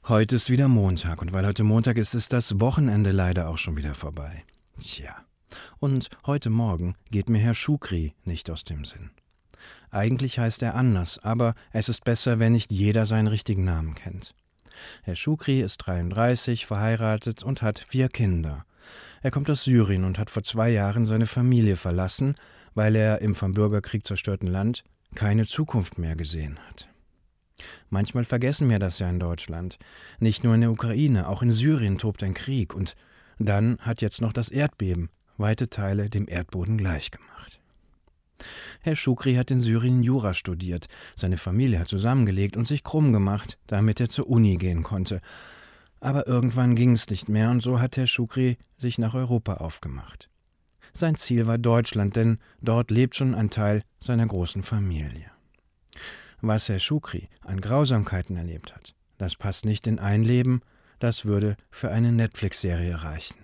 Heute ist wieder Montag und weil heute Montag ist, ist das Wochenende leider auch schon wieder vorbei. Tja, und heute Morgen geht mir Herr Schukri nicht aus dem Sinn. Eigentlich heißt er anders, aber es ist besser, wenn nicht jeder seinen richtigen Namen kennt. Herr Schukri ist 33, verheiratet und hat 4 Kinder. Er kommt aus Syrien und hat vor 2 Jahren seine Familie verlassen, weil er im vom Bürgerkrieg zerstörten Land keine Zukunft mehr gesehen hat. Manchmal vergessen wir das ja in Deutschland. Nicht nur in der Ukraine, auch in Syrien tobt ein Krieg. Und dann hat jetzt noch das Erdbeben weite Teile dem Erdboden gleichgemacht. Herr Schukri hat in Syrien Jura studiert. Seine Familie hat zusammengelegt und sich krumm gemacht, damit er zur Uni gehen konnte. Aber irgendwann ging es nicht mehr und so hat Herr Schukri sich nach Europa aufgemacht. Sein Ziel war Deutschland, denn dort lebt schon ein Teil seiner großen Familie. Was Herr Schukri an Grausamkeiten erlebt hat, das passt nicht in ein Leben, das würde für eine Netflix-Serie reichen.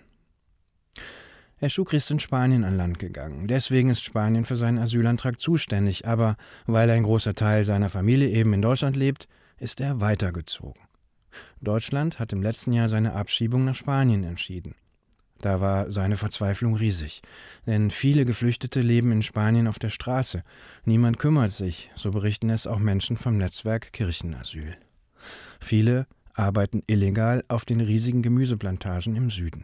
Herr Schukri ist in Spanien an Land gegangen, deswegen ist Spanien für seinen Asylantrag zuständig, aber weil ein großer Teil seiner Familie eben in Deutschland lebt, ist er weitergezogen. Deutschland hat im letzten Jahr seine Abschiebung nach Spanien entschieden. Da war seine Verzweiflung riesig, denn viele Geflüchtete leben in Spanien auf der Straße. Niemand kümmert sich, so berichten es auch Menschen vom Netzwerk Kirchenasyl. Viele arbeiten illegal auf den riesigen Gemüseplantagen im Süden.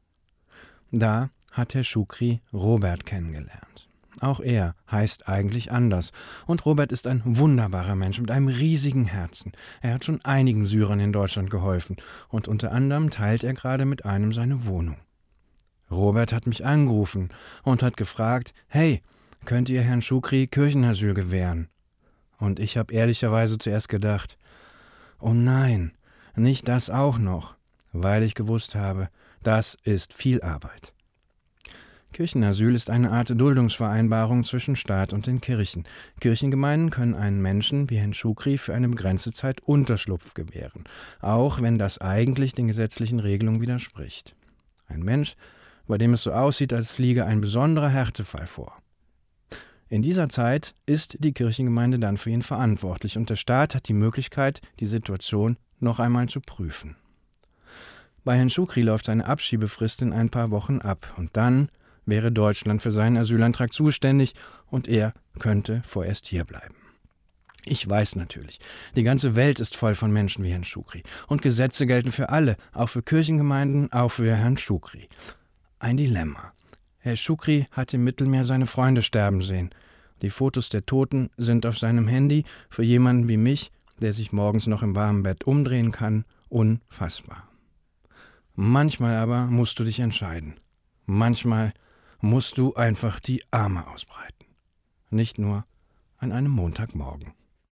Da hat Herr Schukri Robert kennengelernt. Auch er heißt eigentlich anders. Und Robert ist ein wunderbarer Mensch mit einem riesigen Herzen. Er hat schon einigen Syrern in Deutschland geholfen und unter anderem teilt er gerade mit einem seine Wohnung. Robert hat mich angerufen und hat gefragt, hey, könnt ihr Herrn Schukri Kirchenasyl gewähren? Und ich habe ehrlicherweise zuerst gedacht, oh nein, nicht das auch noch, weil ich gewusst habe, das ist viel Arbeit. Kirchenasyl ist eine Art Duldungsvereinbarung zwischen Staat und den Kirchen. Kirchengemeinden können einen Menschen wie Herrn Schukri für eine begrenzte Zeit Unterschlupf gewähren, auch wenn das eigentlich den gesetzlichen Regelungen widerspricht. Ein Mensch, bei dem es so aussieht, als liege ein besonderer Härtefall vor. In dieser Zeit ist die Kirchengemeinde dann für ihn verantwortlich und der Staat hat die Möglichkeit, die Situation noch einmal zu prüfen. Bei Herrn Schukri läuft seine Abschiebefrist in ein paar Wochen ab und dann wäre Deutschland für seinen Asylantrag zuständig und er könnte vorerst hierbleiben. Ich weiß natürlich, die ganze Welt ist voll von Menschen wie Herrn Schukri und Gesetze gelten für alle, auch für Kirchengemeinden, auch für Herrn Schukri. Ein Dilemma. Herr Schukri hat im Mittelmeer seine Freunde sterben sehen. Die Fotos der Toten sind auf seinem Handy, für jemanden wie mich, der sich morgens noch im warmen Bett umdrehen kann, unfassbar. Manchmal aber musst du dich entscheiden. Manchmal musst du einfach die Arme ausbreiten. Nicht nur an einem Montagmorgen.